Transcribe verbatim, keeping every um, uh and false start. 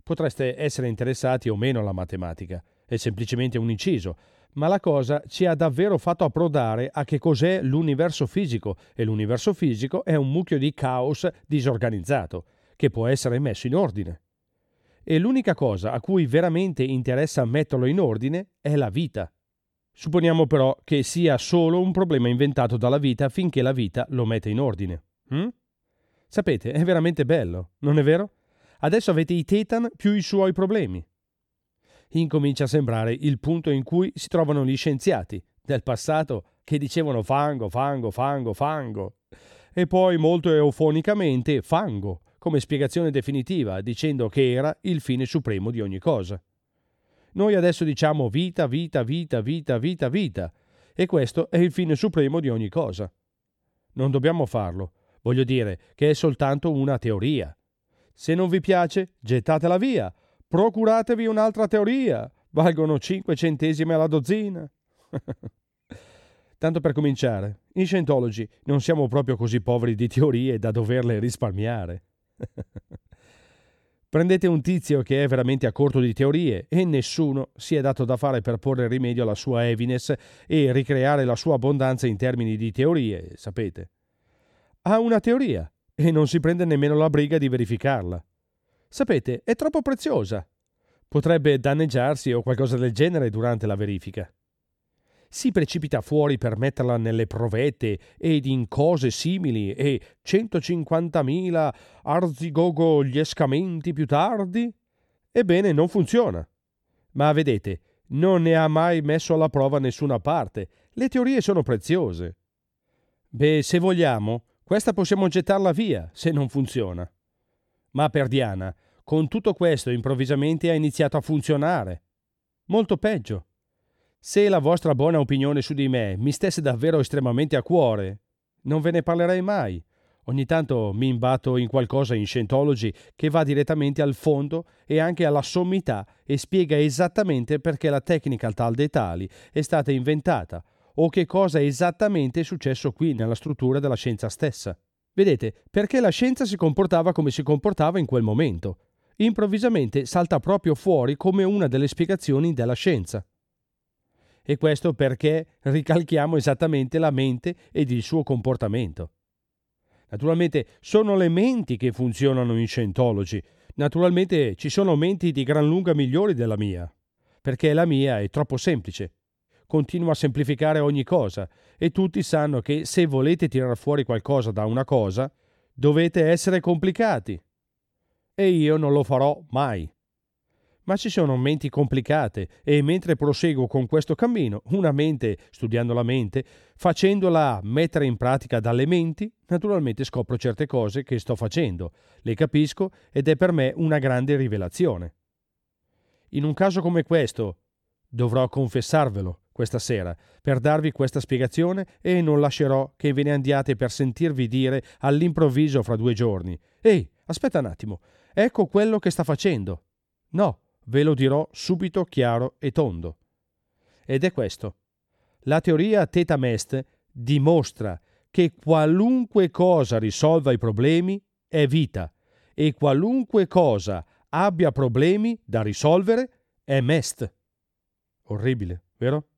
Potreste essere interessati o meno alla matematica, è semplicemente un inciso, ma la cosa ci ha davvero fatto approdare a che cos'è l'universo fisico, e l'universo fisico è un mucchio di caos disorganizzato, che può essere messo in ordine. E l'unica cosa a cui veramente interessa metterlo in ordine è la vita. Supponiamo però che sia solo un problema inventato dalla vita finché la vita lo mette in ordine. Hm? Sapete, è veramente bello, non è vero? Adesso avete i Titan più i suoi problemi. Incomincia a sembrare il punto in cui si trovano gli scienziati del passato che dicevano fango, fango, fango, fango, e poi molto eufonicamente fango, come spiegazione definitiva, dicendo che era il fine supremo di ogni cosa. Noi adesso diciamo vita, vita, vita, vita, vita, vita, e questo è il fine supremo di ogni cosa. Non dobbiamo farlo, voglio dire che è soltanto una teoria. Se non vi piace, gettatela via, procuratevi un'altra teoria, valgono cinque centesimi alla dozzina. Tanto per cominciare, in Scientology non siamo proprio così poveri di teorie da doverle risparmiare. Prendete un tizio che è veramente a corto di teorie e nessuno si è dato da fare per porre rimedio alla sua heaviness e ricreare la sua abbondanza in termini di teorie, sapete. Ha una teoria e non si prende nemmeno la briga di verificarla. Sapete, è troppo preziosa. Potrebbe danneggiarsi o qualcosa del genere durante la verifica. Si precipita fuori per metterla nelle provette ed in cose simili e centocinquantamila arzigogo gli escamenti più tardi? Ebbene, non funziona. Ma vedete, non ne ha mai messo alla prova nessuna parte. Le teorie sono preziose. Beh, se vogliamo, questa possiamo gettarla via, se non funziona. Ma per Diana, con tutto questo improvvisamente ha iniziato a funzionare. Molto peggio. Se la vostra buona opinione su di me mi stesse davvero estremamente a cuore, non ve ne parlerei mai. Ogni tanto mi imbatto in qualcosa in Scientology che va direttamente al fondo e anche alla sommità e spiega esattamente perché la tecnica tal dei tali è stata inventata o che cosa esattamente è successo qui nella struttura della scienza stessa. Vedete, perché la scienza si comportava come si comportava in quel momento. Improvvisamente salta proprio fuori come una delle spiegazioni della scienza. E questo perché ricalchiamo esattamente la mente ed il suo comportamento. Naturalmente sono le menti che funzionano in Scientology. Naturalmente ci sono menti di gran lunga migliori della mia, perché la mia è troppo semplice. Continua a semplificare ogni cosa e tutti sanno che se volete tirar fuori qualcosa da una cosa, dovete essere complicati. E io non lo farò mai. Ma ci sono menti complicate e mentre proseguo con questo cammino, una mente, studiando la mente, facendola mettere in pratica dalle menti, naturalmente scopro certe cose che sto facendo, le capisco ed è per me una grande rivelazione. In un caso come questo, dovrò confessarvelo questa sera per darvi questa spiegazione e non lascerò che ve ne andiate per sentirvi dire all'improvviso fra due giorni: «Ehi, aspetta un attimo, ecco quello che sta facendo». No, ve lo dirò subito chiaro e tondo. Ed è questo. La teoria Theta Mest dimostra che qualunque cosa risolva i problemi è vita e qualunque cosa abbia problemi da risolvere è Mest. Orribile, vero?